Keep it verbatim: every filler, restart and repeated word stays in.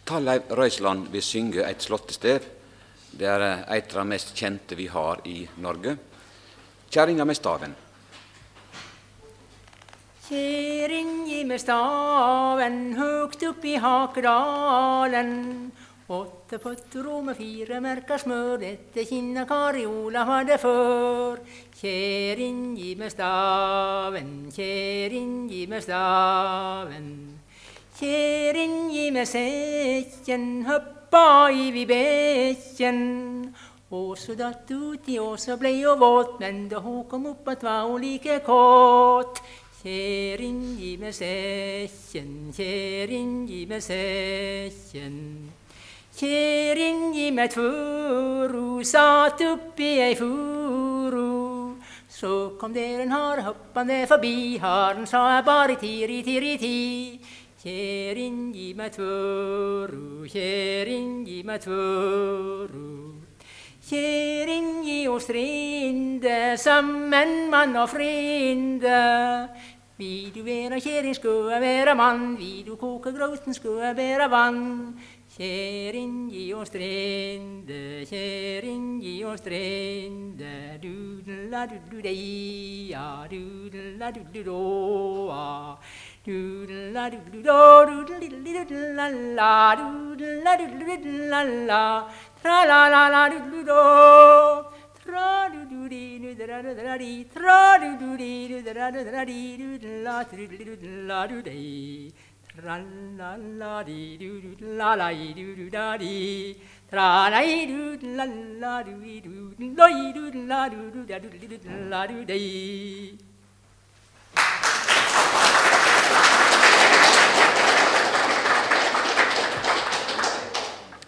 Torleiv Røisland vil synge et slåttestev. Det er et av de mest kjente vi har i Norge. Kjerringa med staven. Kjerringa med staven høgt opp i Hakedalen. Åtte potter og med fire merker smør, dette kinna Kariola hadde før. Kjerringa med staven, kjerringa med staven. Kjerringa med sekken hoppa i vi bekken. Og så datt uti, og så blei ho våt, men da ho kom opp at var ho like kåt. Kjerringa med sekken, kjerringa med sekken. Kjerringa med tvuru satt oppi ei furu. Så kom der en hare hoppande forbi, haren sa bare tiri, tiri, ti. Kjerringa med tvuru, kjerringa med tvuru. Kjerringa og strinde, sammen mann og frinde. Vil du være kjerring, skal jeg være mann, vil du koke grøten, skal jeg være vann. Kjerringa og strinde, kjerringa og strinde, dudela-dudu-dei-a, dudela-dudu-do-a. Doodle-la-doodle-do, doodle-diddle-diddle-la-la, doodle-la-doodle-diddle-la-la, tra-la-la-la-doodle-do, tra-do-do-dee-do-da-da-da-da-dee, tra-do-do-dee-do-da-da-da-da-dee, doodle-la-doodle-doodle-la-do-dee, tra-la-la-la-dee-do-do-la-la-dee-do-do-da-dee, tra-la-dee-do-la-la-dee-do-do-la-dee-do-do-da-do-do-la-do-dee.